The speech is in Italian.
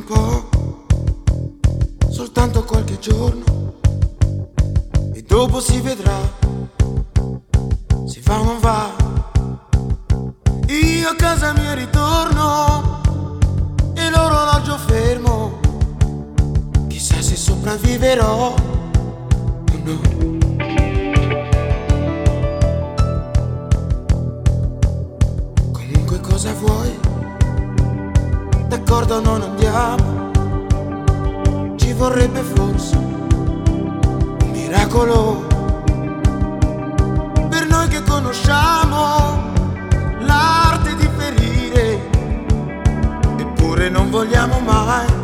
po', soltanto qualche giorno, e dopo si vedrà, si va o non va. Io a casa mia ritorno e l'orologio fermo, chissà se sopravviverò o no. Comunque cosa vuoi? D'accordo, non andiamo, ci vorrebbe forse un miracolo per noi che conosciamo l'arte di ferire, eppure non vogliamo mai